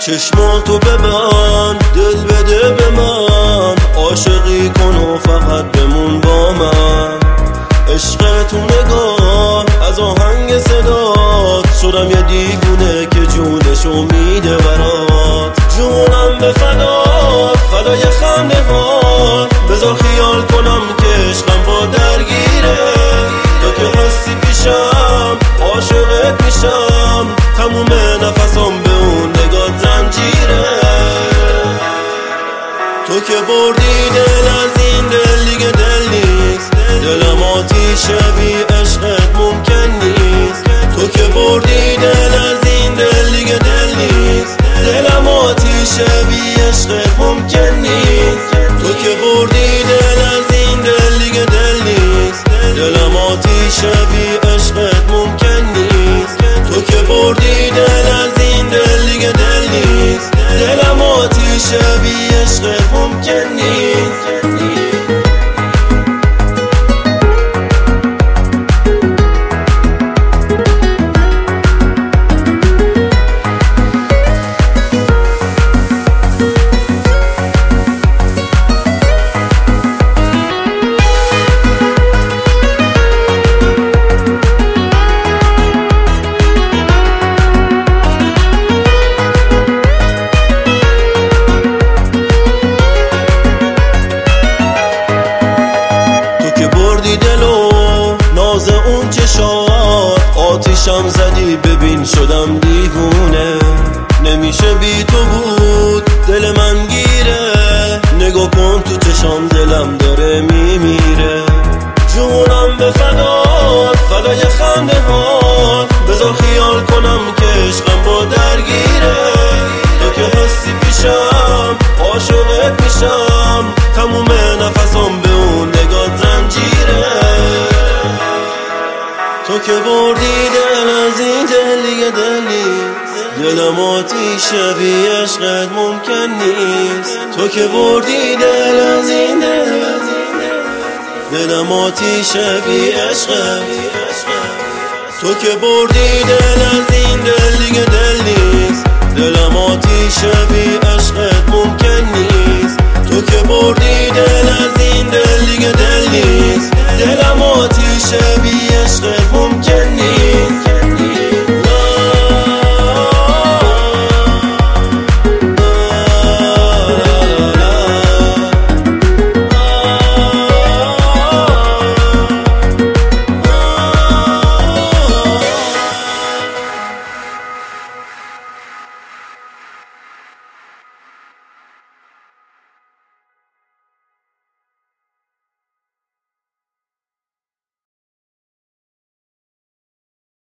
چشماتو ببند، دل بده به من، عاشقی کن و فقط بمون با من. عشق تو نگاه از آهنگ صدات، شدم یه دیوونه که جونشو میده برات. جونم به فدات، فدای خنده هات، بذار خیال کنم که عشقم با درگیره. تو که هستی پیشم عاشقت میشم، تموم نفسم به اون نگات زنجیره. تو که بردی دل از این دل دیگه دل نیست، دلم آتیشه بی عشقت ممکن نیست. تو که بردی دل از این دل دیگه دل نیست، دلم آتیشه بی عشقت ممکن نیست. تو که بردی دل از این دل دیگه دل نیست، دلم آتیشه بی عشقت ممکن نیست. تو که بردی دل از این دل دیگه دل نیست، دلم آتیشه بی عشقت ممکن نیست. ناز اون چشات آتیشم زدی، ببین شدم دیوونه. نمیشه بی تو بود دل من گیره، نگاه کن تو چشام دلم داره میمیره. جونم به فدات، فدای خنده هات، بذار خیال کنم که عشقم با درگیره. تو که هستی پیشم عاشقت میشم، تموم نفسم به اون نگات زنجیره. تو که بردی دل از این دل دیگه دل نیست، دلم آتیشه بی عشقت ممکن نیست. تو که بردی دل از این دل، دلم آتیشه بی عشقت. تو که بردی دل از این دل دیگه دل نیست، دلم